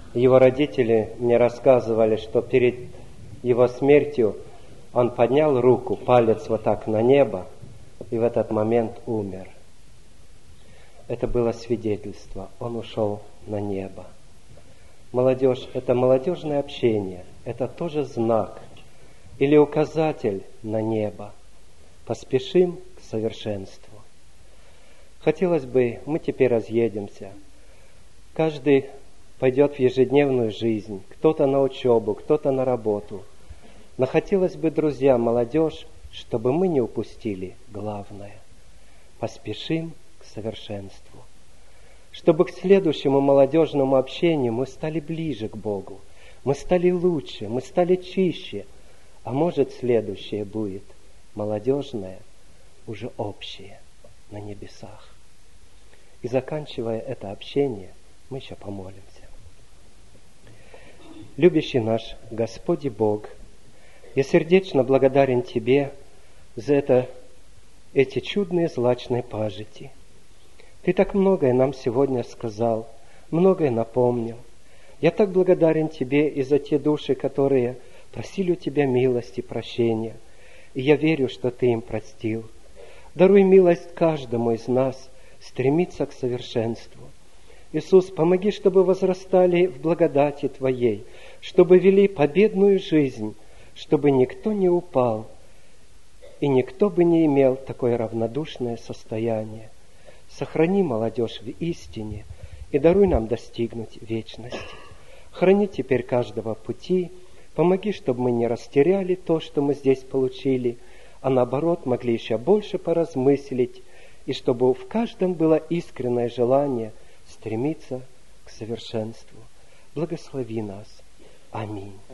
Его родители мне рассказывали, что перед его смертью он поднял руку, палец вот так на небо, и в этот момент умер. Это было свидетельство. Он ушел на небо. Молодежь – это молодежное общение. Это тоже знак или указатель на небо. Поспешим к совершенству. Хотелось бы, мы теперь разъедемся. Каждый пойдет в ежедневную жизнь. Кто-то на учебу, кто-то на работу. Но хотелось бы, друзья, молодежь, чтобы мы не упустили главное. Поспешим к совершенству. Чтобы к следующему молодежному общению мы стали ближе к Богу. Мы стали лучше, мы стали чище. А может, следующее будет молодежное, уже общее на небесах. И заканчивая это общение, мы еще помолимся. Любящий наш Господь и Бог, я сердечно благодарен Тебе за эти чудные злачные пажити. Ты так многое нам сегодня сказал, многое напомнил. Я так благодарен Тебе и за те души, которые просили у Тебя милости, прощения. И я верю, что Ты им простил. Даруй милость каждому из нас стремиться к совершенству. Иисус, помоги, чтобы возрастали в благодати Твоей, чтобы вели победную жизнь, чтобы никто не упал, и никто бы не имел такое равнодушное состояние. Сохрани молодежь в истине и даруй нам достигнуть вечности. Храни теперь каждого пути, помоги, чтобы мы не растеряли то, что мы здесь получили, а наоборот могли еще больше поразмыслить, и чтобы в каждом было искреннее желание стремиться к совершенству. Благослови нас. Аминь.